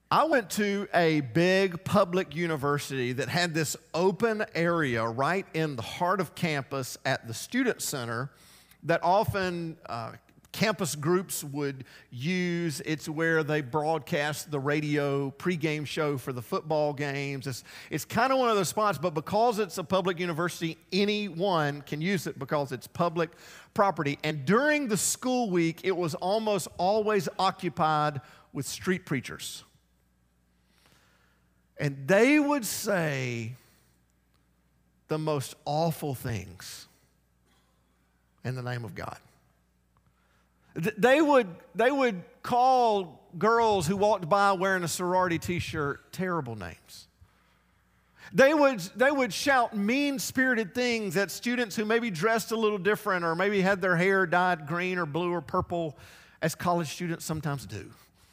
I went to a big public university that had this open area right in the heart of campus at the Student Center that often campus groups would use. It's where they broadcast the radio pregame show for the football games. It's kind of one of those spots, but because it's a public university, anyone can use it because it's public property. And during the school week, it was almost always occupied with street preachers. And they would say the most awful things in the name of God. They would call girls who walked by wearing a sorority t-shirt terrible names. They would shout mean-spirited things at students who maybe dressed a little different or maybe had their hair dyed green or blue or purple, as college students sometimes do.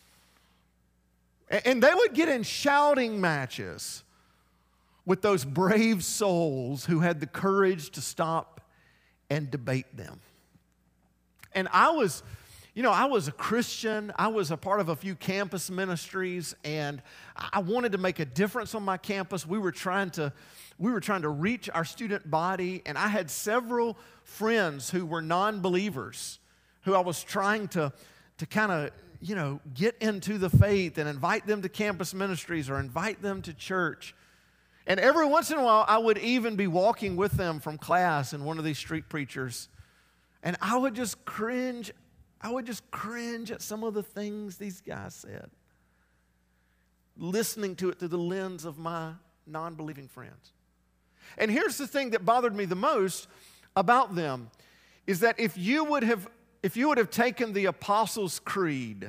And they would get in shouting matches with those brave souls who had the courage to stop and debate them. And I was a Christian. I was a part of a few campus ministries, and I wanted to make a difference on my campus. We were trying to reach our student body, and I had several friends who were non-believers who I was trying to kind of get into the faith and invite them to campus ministries or invite them to church. And every once in a while, I would even be walking with them from class and one of these street preachers, and I would just cringe. I would just cringe at some of the things these guys said, listening to it through the lens of my non-believing friends. And here's the thing that bothered me the most about them is that if you would have taken the Apostles' Creed,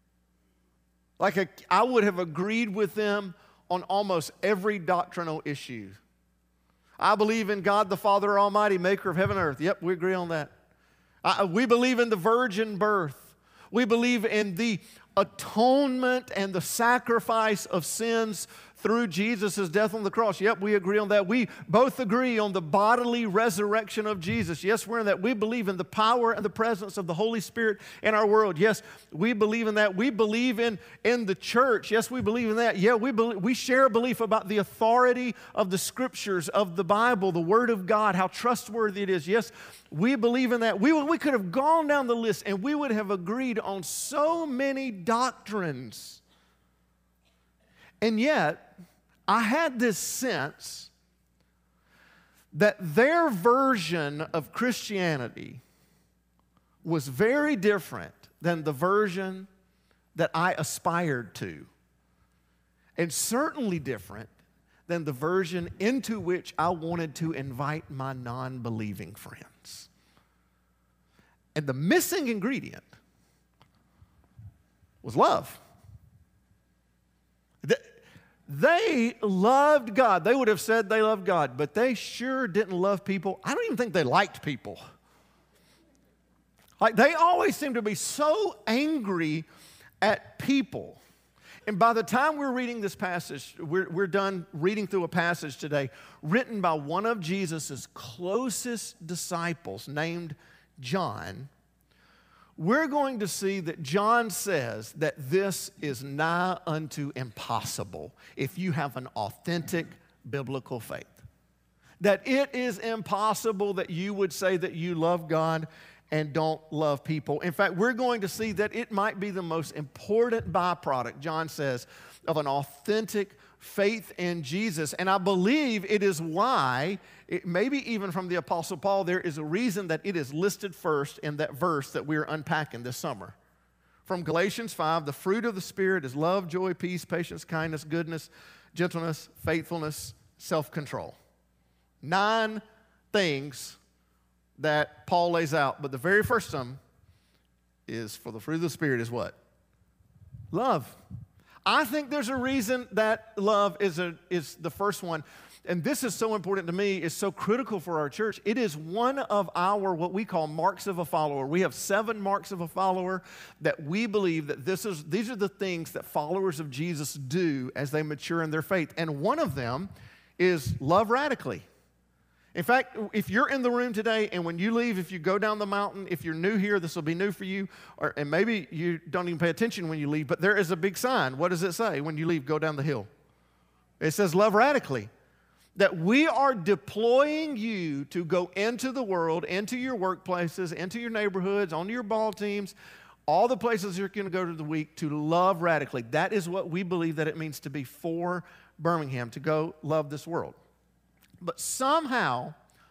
I would have agreed with them on almost every doctrinal issue. I believe in God the Father Almighty, maker of heaven and earth. Yep, we agree on that. We believe in the virgin birth. We believe in the atonement and the sacrifice of sins through Jesus' death on the cross. Yep, we agree on that. We both agree on the bodily resurrection of Jesus. Yes, we're in that. We believe in the power and the presence of the Holy Spirit in our world. Yes, we believe in that. We believe in the church. Yes, we believe in that. Yeah, we share a belief about the authority of the Scriptures, of the Bible, the Word of God, how trustworthy it is. Yes, we believe in that. We could have gone down the list and we would have agreed on so many doctrines. And yet, I had this sense that their version of Christianity was very different than the version that I aspired to, and certainly different than the version into which I wanted to invite my non-believing friends. And the missing ingredient was love. They loved God. They would have said they loved God, but they sure didn't love people. I don't even think they liked people. They always seem to be so angry at people. And by the time we're reading this passage, we're done reading through a passage today written by one of Jesus' closest disciples named John. We're going to see that John says that this is nigh unto impossible if you have an authentic biblical faith. That it is impossible that you would say that you love God and don't love people. In fact, we're going to see that it might be the most important byproduct, John says, of an authentic faith in Jesus. And I believe it is why, maybe even from the Apostle Paul, there is a reason that it is listed first in that verse that we're unpacking this summer. From Galatians 5, the fruit of the Spirit is love, joy, peace, patience, kindness, goodness, gentleness, faithfulness, self-control. 9 things that Paul lays out, but the very first of them is for the fruit of the Spirit is what? Love. I think there's a reason that love is the first one. And this is so important to me, it's so critical for our church. It is one of our, what we call marks of a follower. We have 7 marks of a follower that we believe that these are the things that followers of Jesus do as they mature in their faith. And one of them is love radically. In fact, if you're in the room today and when you leave, if you go down the mountain, if you're new here, this will be new for you, and maybe you don't even pay attention when you leave, but there is a big sign. What does it say when you leave, go down the hill? It says, love radically. That we are deploying you to go into the world, into your workplaces, into your neighborhoods, onto your ball teams, all the places you're going to go to the week to love radically. That is what we believe that it means to be for Birmingham, to go love this world. But somehow,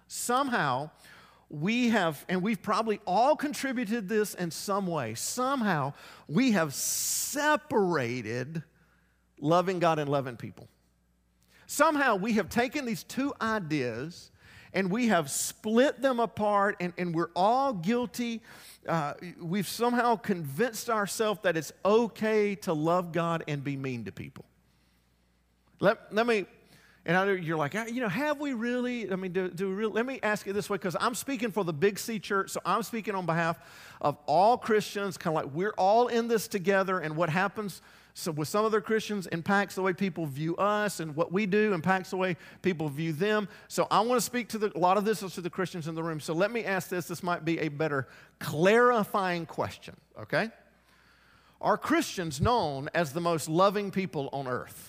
we have, and we've probably all contributed this in some way, somehow we have separated loving God and loving people. Somehow we have taken these two ideas and we have split them apart, and we're all guilty. We've somehow convinced ourselves that it's okay to love God and be mean to people. Let me, and I know you're like, have we really? I mean, do we really? Let me ask you this way, because I'm speaking for the Big C Church, so I'm speaking on behalf of all Christians, kind of like we're all in this together, and what happens with some other Christians impacts the way people view us, and what we do impacts the way people view them. So I want to speak to a lot of this is to the Christians in the room. So let me ask this. This might be a better clarifying question, okay? Are Christians known as the most loving people on earth?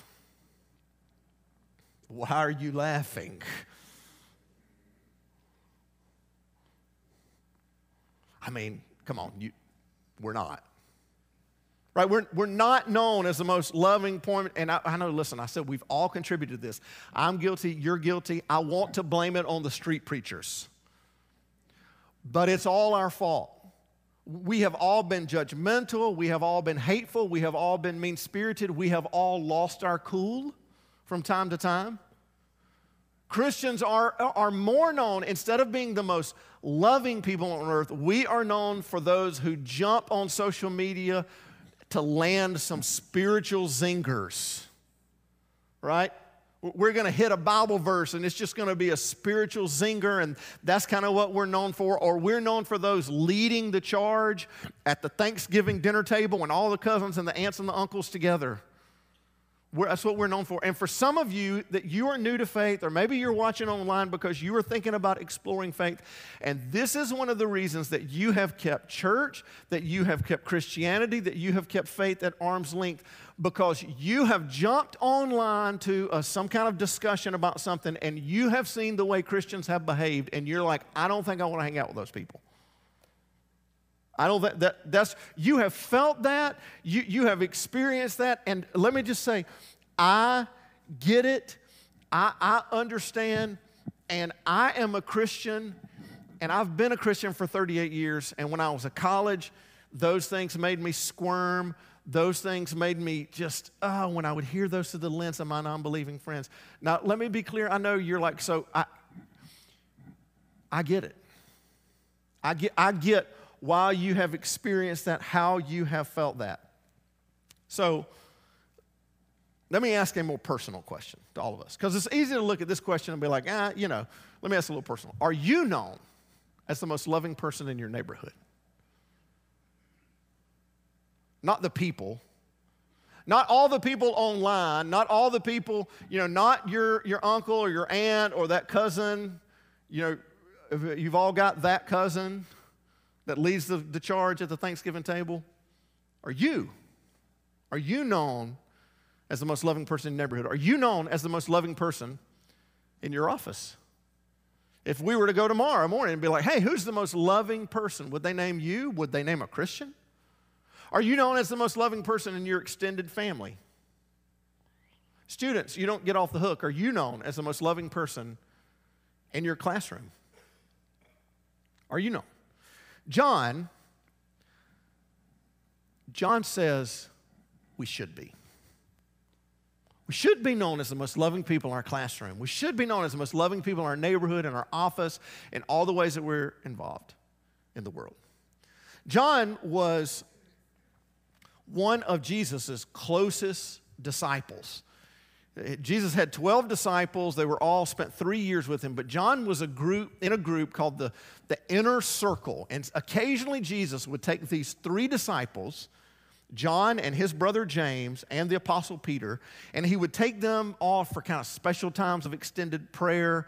Why are you laughing? I mean, come on, we're not. Right? We're not known as the most loving point. And I know, listen, I said we've all contributed to this. I'm guilty, you're guilty. I want to blame it on the street preachers. But it's all our fault. We have all been judgmental. We have all been hateful. We have all been mean-spirited. We have all lost our cool from time to time. Christians are more known, instead of being the most loving people on earth, we are known for those who jump on social media to land some spiritual zingers, right? We're going to hit a Bible verse, and it's just going to be a spiritual zinger, and that's kind of what we're known for. Or we're known for those leading the charge at the Thanksgiving dinner table when all the cousins and the aunts and the uncles together. That's what we're known for. And for some of you that you are new to faith, or maybe you're watching online because you are thinking about exploring faith, and this is one of the reasons that you have kept church, that you have kept Christianity, that you have kept faith at arm's length, because you have jumped online to some kind of discussion about something, and you have seen the way Christians have behaved, and you're like, I don't think I want to hang out with those people. I don't think that's, you have felt that, you have experienced that, and let me just say, I get it, I understand, and I am a Christian, and I've been a Christian for 38 years, and when I was at college, those things made me squirm, those things made me just, when I would hear those through the lens of my non-believing friends. Now, let me be clear, I know you're like, so I get it. I get why you have experienced that, how you have felt that. So let me ask a more personal question to all of us, because it's easy to look at this question and be like, let me ask a little personal. Are you known as the most loving person in your neighborhood? Not the people. Not all the people online, not all the people, not your uncle or your aunt or that cousin. You've all got that cousin that leads the charge at the Thanksgiving table. Are you known as the most loving person in your neighborhood? Are you known as the most loving person in your office? If we were to go tomorrow morning and be like, hey, who's the most loving person? Would they name you? Would they name a Christian? Are you known as the most loving person in your extended family? Students, you don't get off the hook. Are you known as the most loving person in your classroom? Are you known? John says we should be. We should be known as the most loving people in our classroom. We should be known as the most loving people in our neighborhood, in our office, in all the ways that we're involved in the world. John was one of Jesus' closest disciples. Jesus had 12 disciples. They were all spent 3 years with him, but John was in a group called the Inner Circle. And occasionally Jesus would take these 3 disciples, John and his brother James and the Apostle Peter, and he would take them off for kind of special times of extended prayer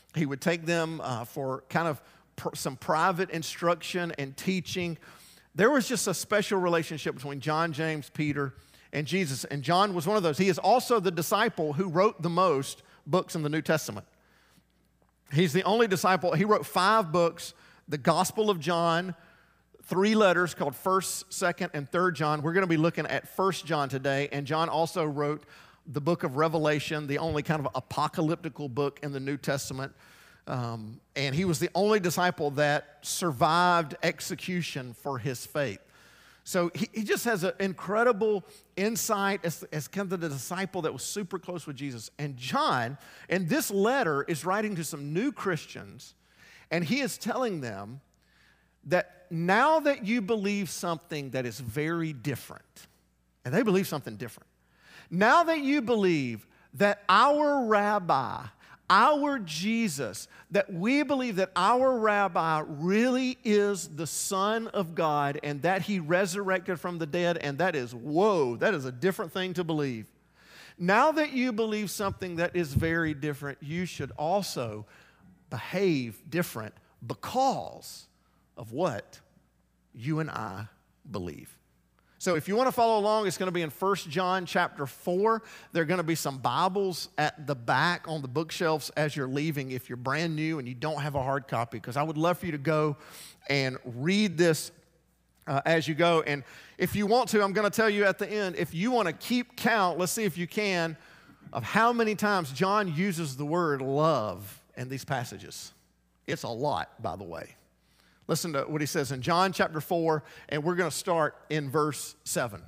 He would take them for kind of some private instruction and teaching. There was just a special relationship between John, James, Peter, and Jesus. And John was one of those. He is also the disciple who wrote the most books in the New Testament. He's the only disciple. He wrote 5 books, the Gospel of John, 3 letters called 1st, 2nd, and 3rd John. We're going to be looking at 1st John today. And John also wrote the book of Revelation, the only kind of apocalyptical book in the New Testament. And he was the only disciple that survived execution for his faith. So he just has an incredible insight as kind of the disciple that was super close with Jesus. And John, in this letter, is writing to some new Christians, and he is telling them that now that you believe something that is very different, and they believe something different, now that you believe that our rabbi, our Jesus, that we believe that our rabbi really is the Son of God and that he resurrected from the dead, and that is, whoa, that is a different thing to believe. Now that you believe something that is very different, you should also behave different because of what you and I believe. So if you want to follow along, it's going to be in 1 John chapter 4. There are going to be some Bibles at the back on the bookshelves as you're leaving if you're brand new and you don't have a hard copy, because I would love for you to go and read this as you go. And if you want to, I'm going to tell you at the end, if you want to keep count, let's see if you can, of how many times John uses the word love in these passages. It's a lot, by the way. Listen to what he says in John chapter 4, and we're going to start in verse 7.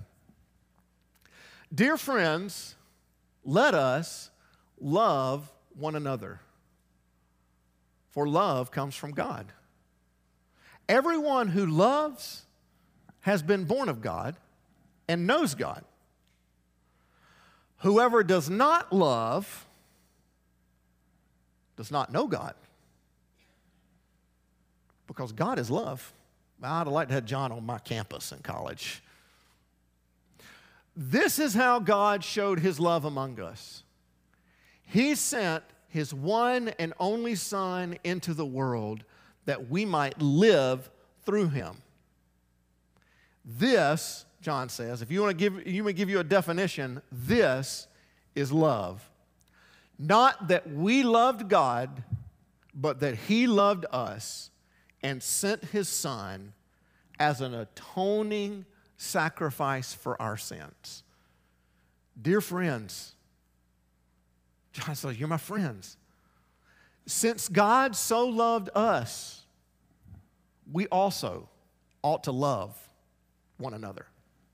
Dear friends, let us love one another, for love comes from God. Everyone who loves has been born of God and knows God. Whoever does not love does not know God, because God is love. I'd like to have John on my campus in college. This is how God showed his love among us. He sent his one and only Son into the world that we might live through him. This, John says, if you want to give you a definition, this is love. Not that we loved God, but that he loved us and sent his Son as an atoning sacrifice for our sins. Dear friends, John says, you're my friends. Since God so loved us, we also ought to love one another.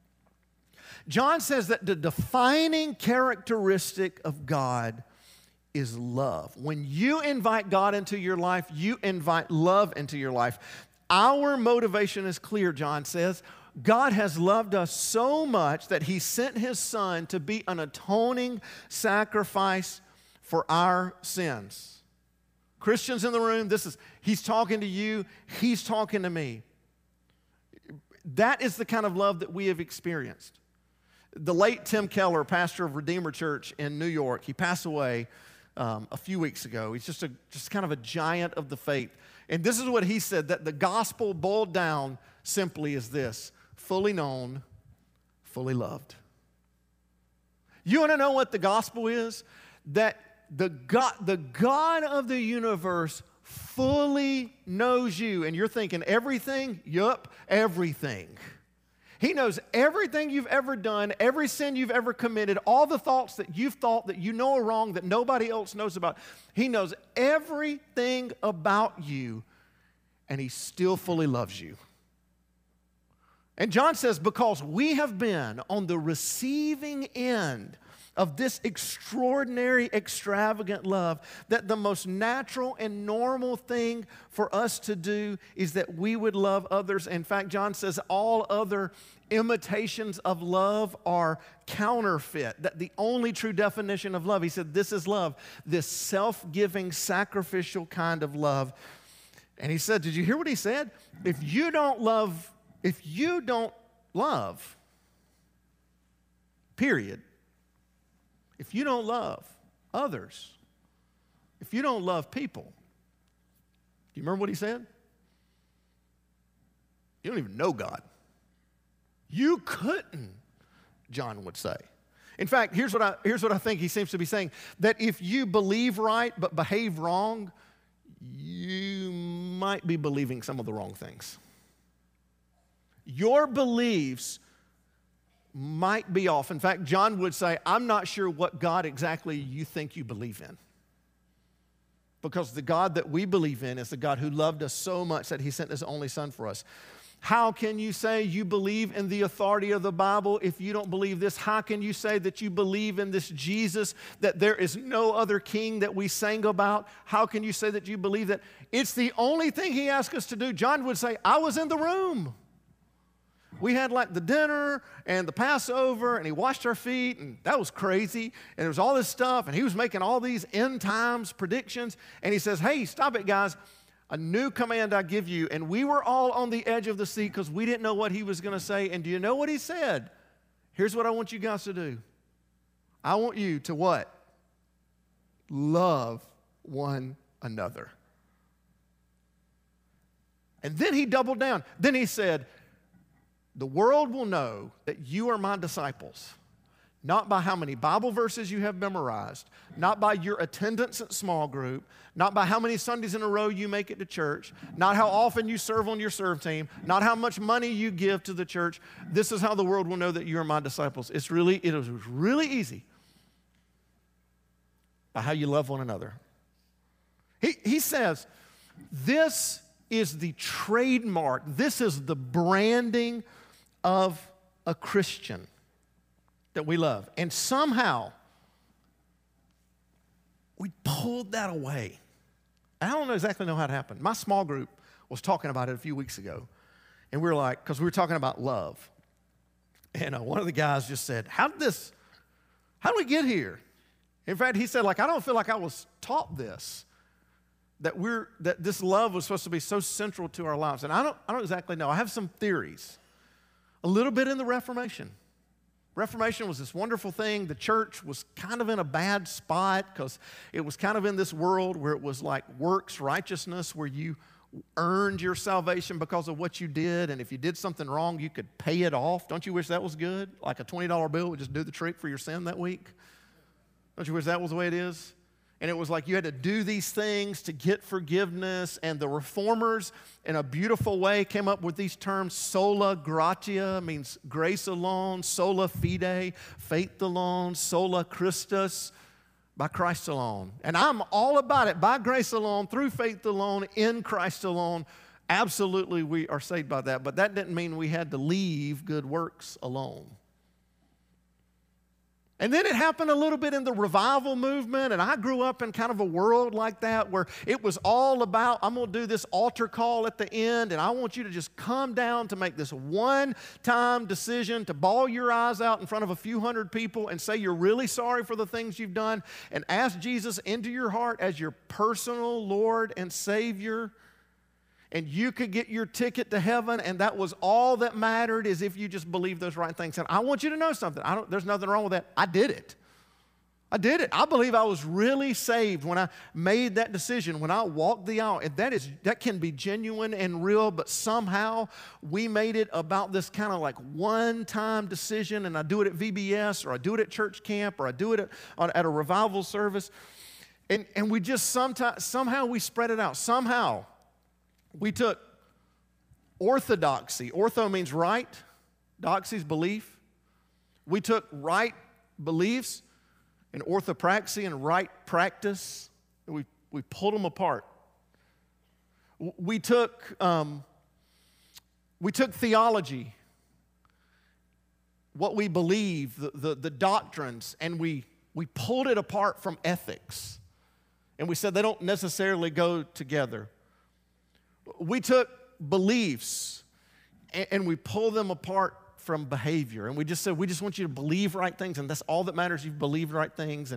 John says that the defining characteristic of God is love. When you invite God into your life, you invite love into your life. Our motivation is clear, John says. God has loved us so much that he sent his Son to be an atoning sacrifice for our sins. Christians in the room, he's talking to you, he's talking to me. That is the kind of love that we have experienced. The late Tim Keller, pastor of Redeemer Church in New York, he passed away a few weeks ago. He's just kind of a giant of the faith. And this is what he said, that the gospel boiled down simply as this: fully known, fully loved. You want to know what the gospel is? That the God of the universe fully knows you. And you're thinking, everything? Yup, everything. He knows everything you've ever done, every sin you've ever committed, all the thoughts that you've thought that you know are wrong that nobody else knows about. He knows everything about you, and he still fully loves you. And John says, because we have been on the receiving end of this extraordinary, extravagant love, that the most natural and normal thing for us to do is that we would love others. In fact, John says all other imitations of love are counterfeit, that the only true definition of love, he said, this is love, this self-giving, sacrificial kind of love. And he said, did you hear what he said? If you don't love, period, if you don't love others, if you don't love people, you remember what he said? You don't even know God. You couldn't, John would say. In fact, here's what I think he seems to be saying, that if you believe right but behave wrong, you might be believing some of the wrong things. Your beliefs might be off. In fact, John would say, I'm not sure what God exactly you think you believe in. Because the God that we believe in is the God who loved us so much that he sent his only son for us. How can you say you believe in the authority of the Bible if you don't believe this? How can you say that you believe in this Jesus, that there is no other king that we sang about? How can you say that you believe that? It's the only thing he asked us to do. John would say, I was in the room. We had like the dinner and the Passover, and he washed our feet, and that was crazy. And there was all this stuff, and he was making all these end times predictions. And he says, hey, stop it, guys. A new command I give you. And we were all on the edge of the seat because we didn't know what he was going to say. And do you know what he said? Here's what I want you guys to do. I want you to what? Love one another. And then he doubled down. Then he said, the world will know that you are my disciples, not by how many Bible verses you have memorized, not by your attendance at small group, not by how many Sundays in a row you make it to church, not how often you serve on your serve team, not how much money you give to the church. This is how the world will know that you are my disciples. It is really easy by how you love one another. He says, this is the trademark, this is the branding of a Christian that we love. And somehow, we pulled that away. And I don't exactly know how it happened. My small group was talking about it a few weeks ago. And we were like, because we were talking about love. And one of the guys just said, how did we get here? In fact, he said, like, I don't feel like I was taught this. That this love was supposed to be so central to our lives. And I don't exactly know. I have some theories. A little bit in the Reformation. Reformation was this wonderful thing. The church was kind of in a bad spot because it was kind of in this world where it was like works righteousness, where you earned your salvation because of what you did, and if you did something wrong, you could pay it off. Don't you wish that was good? Like a $20 bill would just do the trick for your sin that week? Don't you wish that was the way it is? And it was like you had to do these things to get forgiveness. And the reformers, in a beautiful way, came up with these terms. Sola gratia means grace alone. Sola fide, faith alone. Sola Christus, by Christ alone. And I'm all about it. By grace alone, through faith alone, in Christ alone. Absolutely, we are saved by that. But that didn't mean we had to leave good works alone. And then it happened a little bit in the revival movement, and I grew up in kind of a world like that where it was all about, I'm going to do this altar call at the end, and I want you to just come down to make this one-time decision to bawl your eyes out in front of a few hundred people and say you're really sorry for the things you've done and ask Jesus into your heart as your personal Lord and Savior. And you could get your ticket to heaven, and that was all that mattered, is if you just believed those right things. And I want you to know something. There's nothing wrong with that. I did it. I believe I was really saved when I made that decision, when I walked the aisle. And that can be genuine and real, but somehow we made it about this kind of like one-time decision, and I do it at VBS, or I do it at church camp, or I do it at a revival service. And we just somehow we spread it out. Somehow we took orthodoxy. Ortho means right. Doxy is belief. We took right beliefs and orthopraxy and right practice, and we pulled them apart. We took theology, what we believe, the doctrines, and we pulled it apart from ethics. And we said they don't necessarily go together. We took beliefs and we pulled them apart from behavior. And we just said, we just want you to believe right things, and that's all that matters. You've believed right things.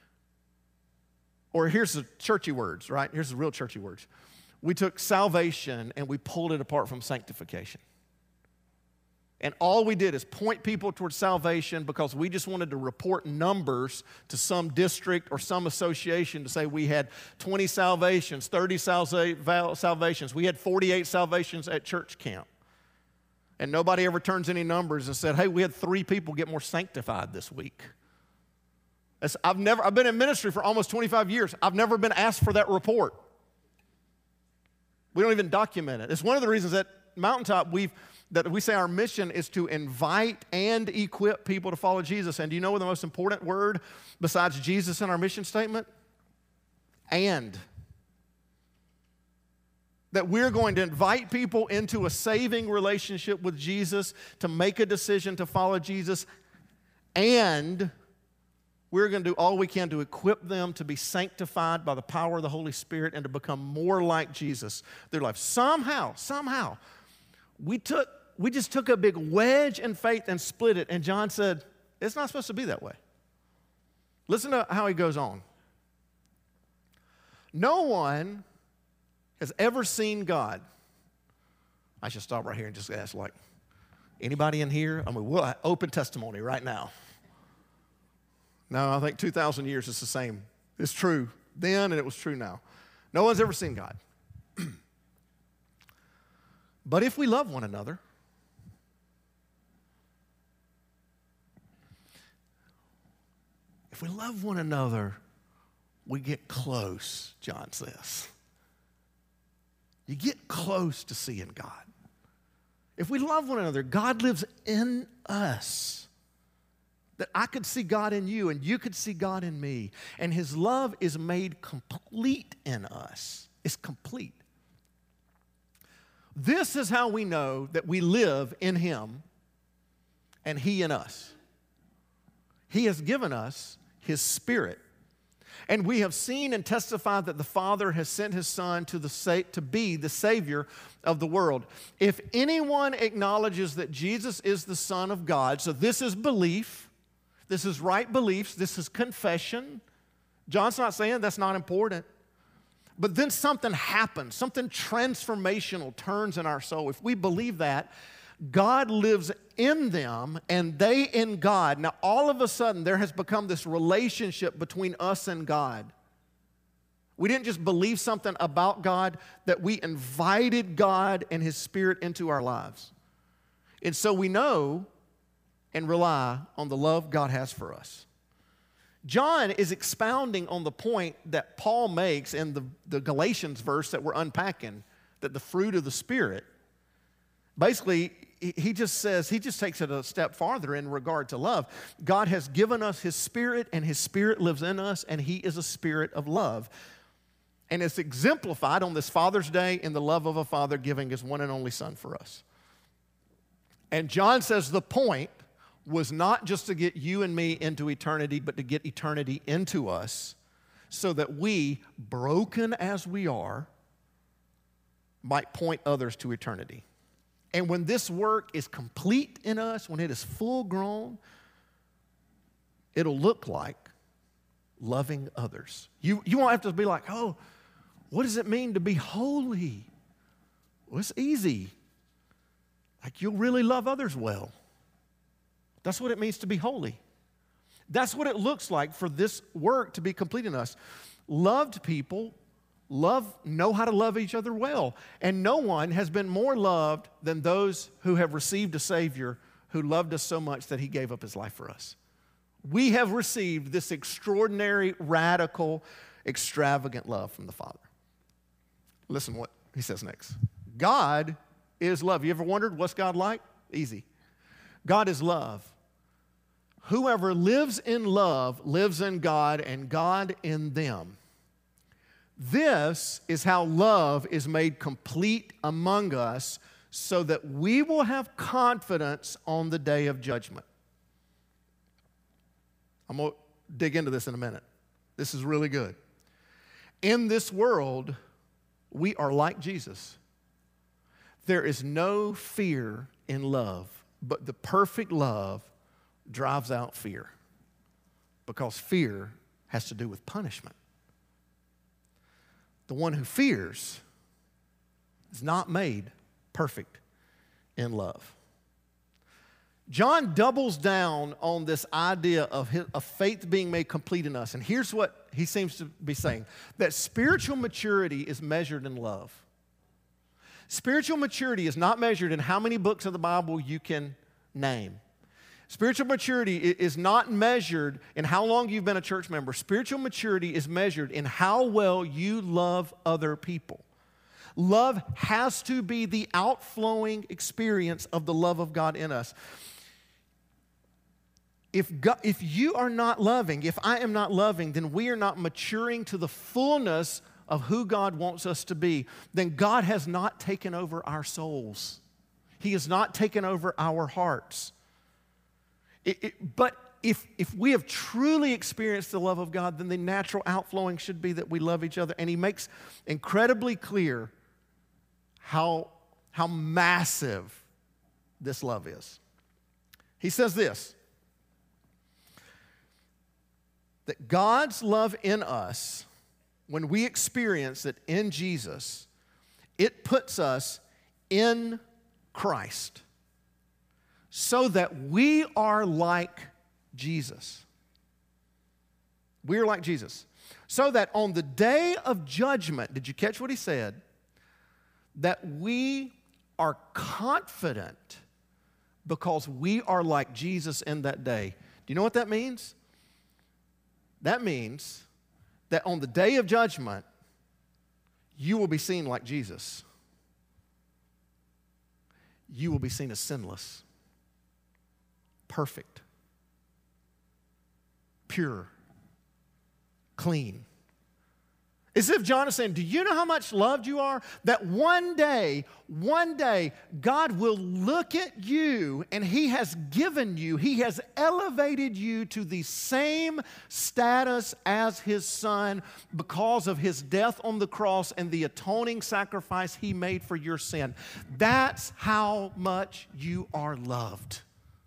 Or here's the churchy words, right? Here's the real churchy words. We took salvation and we pulled it apart from sanctification. And all we did is point people towards salvation because we just wanted to report numbers to some district or some association to say we had 20 salvations, 30 salvations. We had 48 salvations at church camp. And nobody ever turns any numbers and said, hey, we had 3 people get more sanctified this week. I've been in ministry for almost 25 years. I've never been asked for that report. We don't even document it. It's one of the reasons that Mountaintop, we say our mission is to invite and equip people to follow Jesus. And do you know what the most important word besides Jesus in our mission statement? And. That we're going to invite people into a saving relationship with Jesus, to make a decision to follow Jesus, and we're going to do all we can to equip them to be sanctified by the power of the Holy Spirit and to become more like Jesus through life. Somehow, we just took a big wedge in faith and split it, and John said, it's not supposed to be that way. Listen to how he goes on. No one has ever seen God. I should stop right here and just ask, like, anybody in here? I mean, we'll open testimony right now. No, I think 2,000 years is the same. It's true then, and it was true now. No one's ever seen God. But if we love one another, we get close, John says. You get close to seeing God. If we love one another, God lives in us. That I could see God in you and you could see God in me. And his love is made complete in us. It's complete. This is how we know that we live in him and he in us. He has given us his Spirit. And we have seen and testified that the Father has sent his Son to be the Savior of the world. If anyone acknowledges that Jesus is the Son of God, so this is belief, this is right beliefs, this is confession. John's not saying that's not important. But then something happens, something transformational turns in our soul. If we believe that, God lives in them and they in God. Now, all of a sudden, there has become this relationship between us and God. We didn't just believe something about God, that we invited God and his Spirit into our lives. And so we know and rely on the love God has for us. John is expounding on the point that Paul makes in the Galatians verse that we're unpacking, that the fruit of the Spirit, basically, he just takes it a step farther in regard to love. God has given us his Spirit, and his Spirit lives in us, and he is a spirit of love. And it's exemplified on this Father's Day in the love of a father giving his one and only Son for us. And John says the point was not just to get you and me into eternity, but to get eternity into us so that we, broken as we are, might point others to eternity. And when this work is complete in us, when it is full grown, it'll look like loving others. You won't have to be like, oh, what does it mean to be holy? Well, it's easy. Like, you'll really love others well. That's what it means to be holy. That's what it looks like for this work to be complete in us. Loved people know how to love each other well. And no one has been more loved than those who have received a Savior who loved us so much that he gave up his life for us. We have received this extraordinary, radical, extravagant love from the Father. Listen what he says next. God is love. You ever wondered what's God like? Easy. God is love. Whoever lives in love lives in God and God in them. This is how love is made complete among us so that we will have confidence on the day of judgment. I'm going to dig into this in a minute. This is really good. In this world, we are like Jesus. There is no fear in love, but the perfect love drives out fear because fear has to do with punishment. The one who fears is not made perfect in love. John doubles down on this idea of faith being made complete in us. And here's what he seems to be saying, that spiritual maturity is measured in love. Spiritual maturity is not measured in how many books of the Bible you can name. Spiritual maturity is not measured in how long you've been a church member. Spiritual maturity is measured in how well you love other people. Love has to be the outflowing experience of the love of God in us. If you are not loving, if I am not loving, then we are not maturing to the fullness of who God wants us to be. Then God has not taken over our souls. He has not taken over our hearts. But if we have truly experienced the love of God, then the natural outflowing should be that we love each other. And he makes incredibly clear how massive this love is. He says this, that God's love in us, when we experience it in Jesus, it puts us in Christ so that we are like Jesus. We are like Jesus. So that on the day of judgment, did you catch what he said? That we are confident because we are like Jesus in that day. Do you know what that means? That means that on the day of judgment, you will be seen like Jesus. You will be seen as sinless, perfect, pure, clean. As if John is saying, do you know how much loved you are? That one day, God will look at you and He has given you, He has elevated you to the same status as His Son because of His death on the cross and the atoning sacrifice He made for your sin. That's how much you are loved.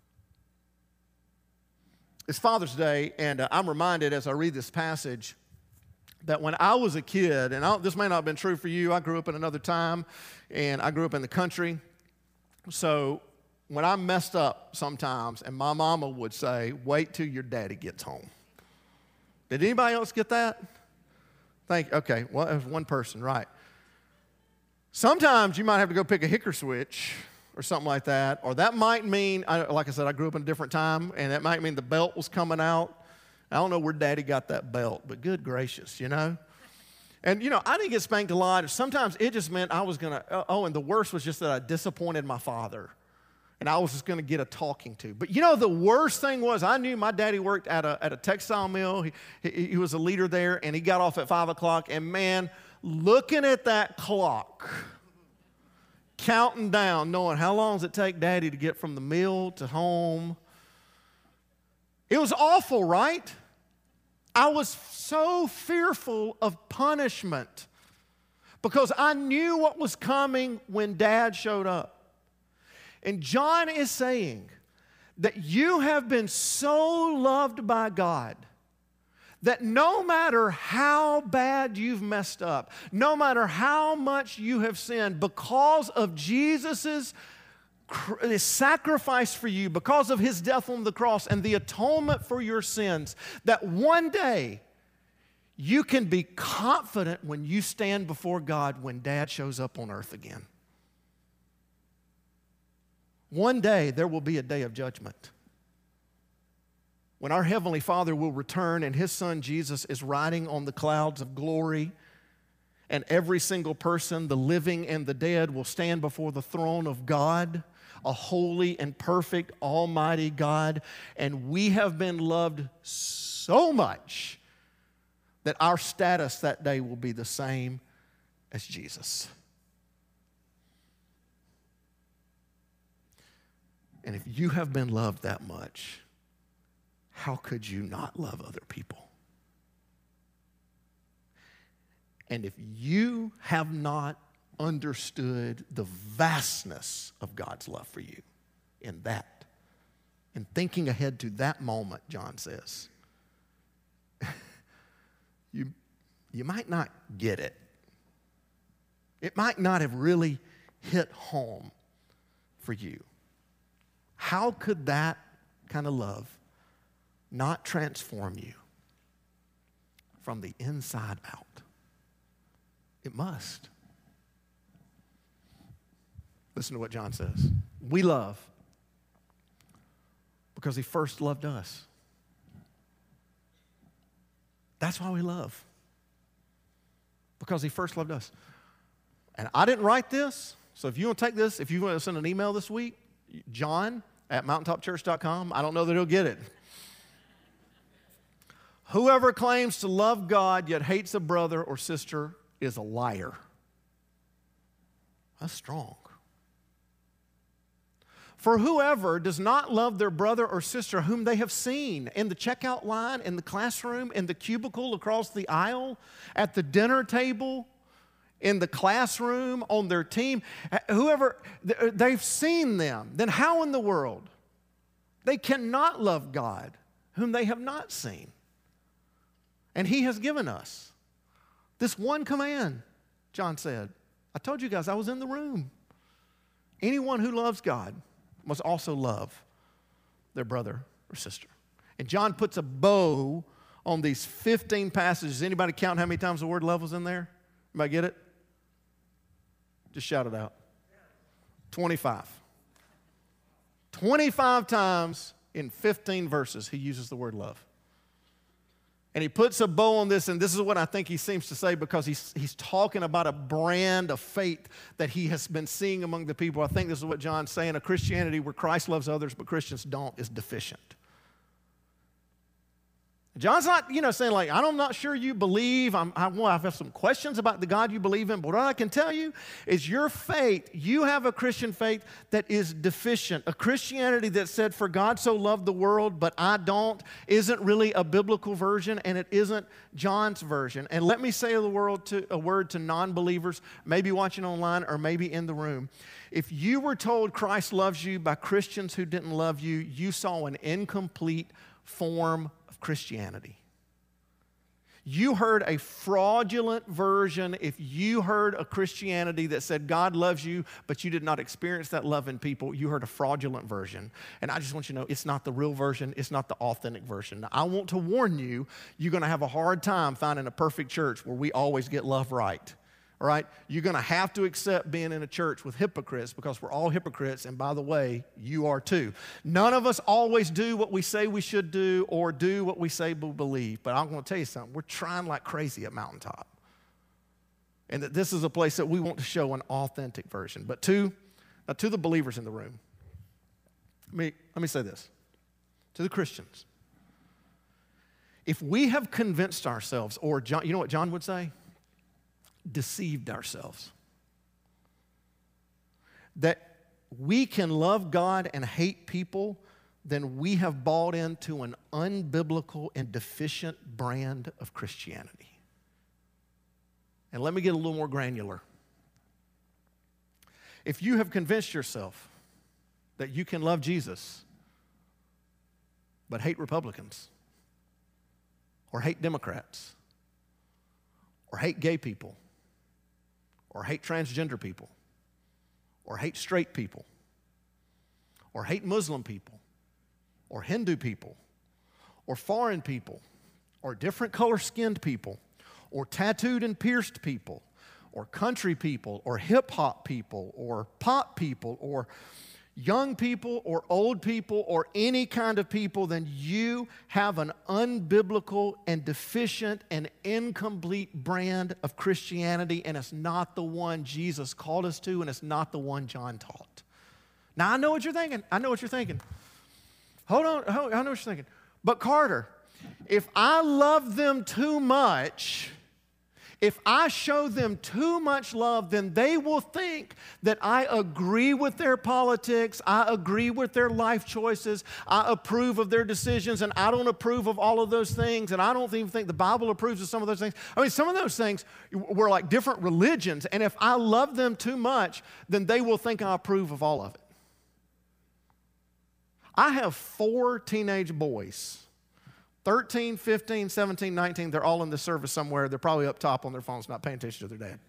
It's Father's Day, and I'm reminded as I read this passage that when I was a kid, and this may not have been true for you, I grew up in another time, and I grew up in the country. So when I messed up sometimes, and my mama would say, wait till your daddy gets home. Did anybody else get that? Okay, well, it was one person, right. Sometimes you might have to go pick a hicker switch or something like that, or that might mean, like I said, I grew up in a different time, and that might mean the belt was coming out. I don't know where Daddy got that belt, but good gracious, you know. And, I didn't get spanked a lot. Sometimes it just meant I was going to, and the worst was just that I disappointed my father. And I was just going to get a talking to. But, the worst thing was I knew my daddy worked at a textile mill. He was a leader there, and he got off at 5 o'clock. And, man, looking at that clock, counting down, knowing how long does it take Daddy to get from the mill to home. It was awful, right? I was so fearful of punishment because I knew what was coming when Dad showed up. And John is saying that you have been so loved by God that no matter how bad you've messed up, no matter how much you have sinned, because of Jesus' His sacrifice for you, because of His death on the cross and the atonement for your sins, that one day you can be confident when you stand before God when Dad shows up on earth again. One day there will be a day of judgment when our Heavenly Father will return and His Son Jesus is riding on the clouds of glory, and every single person, the living and the dead, will stand before the throne of God, a holy and perfect almighty God. And we have been loved so much that our status that day will be the same as Jesus. And if you have been loved that much, how could you not love other people? And if you have not understood the vastness of God's love for you in that, and thinking ahead to that moment, John says, you might not get it. It might not have really hit home for you. How could that kind of love not transform you from the inside out? It must. Listen to what John says. We love because he first loved us. That's why we love. Because he first loved us. And I didn't write this, so if you want to take this, if you want to send an email this week, john@mountaintopchurch.com. I don't know that he'll get it. Whoever claims to love God yet hates a brother or sister is a liar. That's strong. For whoever does not love their brother or sister whom they have seen in the checkout line, in the classroom, in the cubicle across the aisle, at the dinner table, in the classroom, on their team, whoever, they've seen them, then how in the world? They cannot love God whom they have not seen. And he has given us this one command, John said. I told you guys, I was in the room. Anyone who loves God must also love their brother or sister. And John puts a bow on these 15 passages. Anybody count how many times the word love was in there? Anybody get it? Just shout it out. 25. 25 times in 15 verses he uses the word love. And he puts a bow on this, and this is what I think he seems to say because he's talking about a brand of faith that he has been seeing among the people. I think this is what John's saying. A Christianity where Christ loves others but Christians don't is deficient. John's not, saying like, I'm not sure you believe. I have some questions about the God you believe in, but what I can tell you is your faith, you have a Christian faith that is deficient. A Christianity that said, for God so loved the world, but I don't, isn't really a biblical version, and it isn't John's version. And let me say a word to non-believers, maybe watching online or maybe in the room. If you were told Christ loves you by Christians who didn't love you, you saw an incomplete form of Christianity. You heard a fraudulent version if you heard a Christianity that said God loves you, but you did not experience that love in people. You heard a fraudulent version. And I just want you to know it's not the real version. It's not the authentic version. Now, I want to warn you, you're going to have a hard time finding a perfect church where we always get love right. All right? You're going to have to accept being in a church with hypocrites because we're all hypocrites, and by the way, you are too. None of us always do what we say we should do or do what we say we believe, but I'm going to tell you something. We're trying like crazy at Mountaintop, and that this is a place that we want to show an authentic version. But to the believers in the room, let me say this. To the Christians, if we have convinced ourselves, or John, you know what John would say? Deceived ourselves that we can love God and hate people, then we have bought into an unbiblical and deficient brand of Christianity. And let me get a little more granular. If you have convinced yourself that you can love Jesus but hate Republicans or hate Democrats or hate gay people or hate transgender people, or hate straight people, or hate Muslim people, or Hindu people, or foreign people, or different color-skinned people, or tattooed and pierced people, or country people, or hip-hop people, or pop people, or young people, or old people, or any kind of people, then you have an unbiblical and deficient and incomplete brand of Christianity, and it's not the one Jesus called us to, and it's not the one John taught. Now, I know what you're thinking. Hold on, I know what you're thinking. But Carter, if I love them too much, if I show them too much love, then they will think that I agree with their politics, I agree with their life choices, I approve of their decisions, and I don't approve of all of those things, and I don't even think the Bible approves of some of those things. I mean, some of those things were like different religions, and if I love them too much, then they will think I approve of all of it. I have 4 teenage boys. 13, 15, 17, 19, they're all in the service somewhere. They're probably up top on their phones, not paying attention to their dad.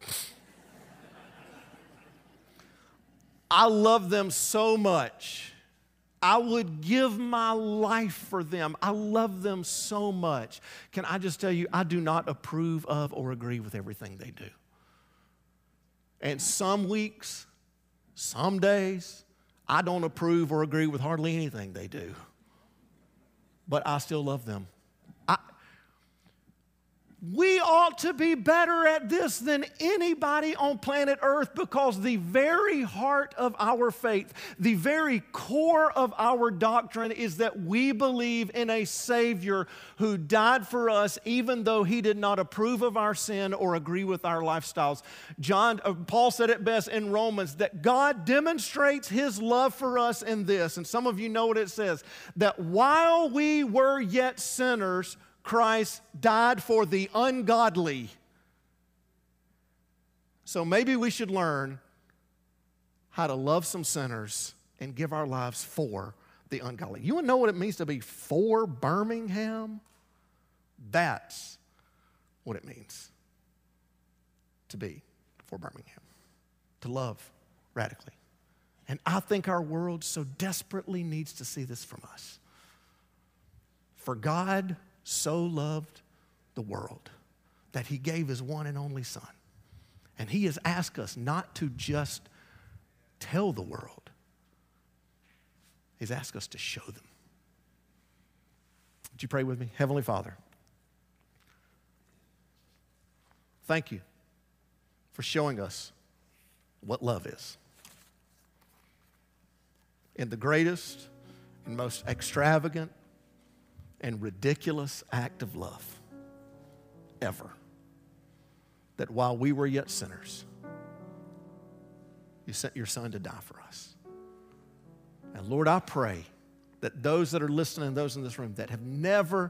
I love them so much. I would give my life for them. I love them so much. Can I just tell you, I do not approve of or agree with everything they do. And some weeks, some days, I don't approve or agree with hardly anything they do. But I still love them. We ought to be better at this than anybody on planet Earth, because the very heart of our faith, the very core of our doctrine is that we believe in a Savior who died for us even though He did not approve of our sin or agree with our lifestyles. Paul said it best in Romans, that God demonstrates His love for us in this, and some of you know what it says, that while we were yet sinners, Christ died for the ungodly. So maybe we should learn how to love some sinners and give our lives for the ungodly. You want to know what it means to be for Birmingham? That's what it means to be for Birmingham, to love radically. And I think our world so desperately needs to see this from us. For God so loved the world that He gave His one and only Son. And He has asked us not to just tell the world. He's asked us to show them. Would you pray with me? Heavenly Father, thank You for showing us what love is. In the greatest and most extravagant and ridiculous act of love ever, that while we were yet sinners, You sent Your Son to die for us. And Lord, I pray that those that are listening and those in this room that have never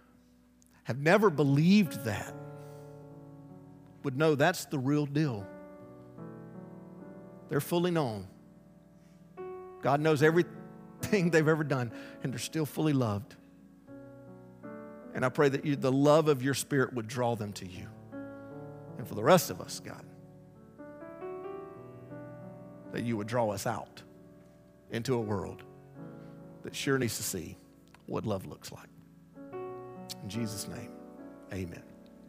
believed that would know that's the real deal. They're fully known. God knows everything they've ever done, and they're still fully loved. And I pray that the love of Your Spirit would draw them to You. And for the rest of us, God, that You would draw us out into a world that sure needs to see what love looks like. In Jesus' name, amen.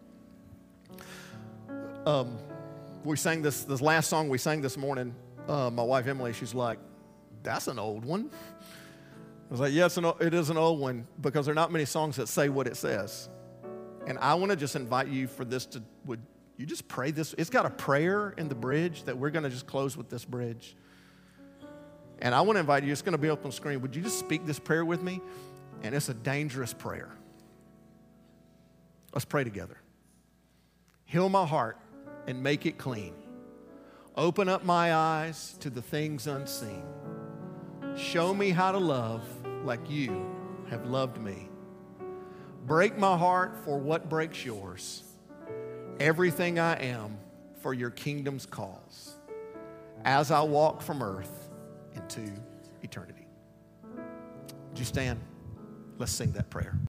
We sang this last song we sang this morning. My wife Emily, she's like, that's an old one. I was like, yes, it is an old one, because there are not many songs that say what it says. And I want to just invite you for this would you just pray this? It's got a prayer in the bridge that we're going to just close with this bridge. And I want to invite you, it's going to be up on the screen. Would you just speak this prayer with me? And it's a dangerous prayer. Let's pray together. Heal my heart and make it clean. Open up my eyes to the things unseen. Show me how to love like You have loved me. Break my heart for what breaks Yours. Everything I am for Your kingdom's cause, as I walk from earth into eternity. Would you stand? Let's sing that prayer.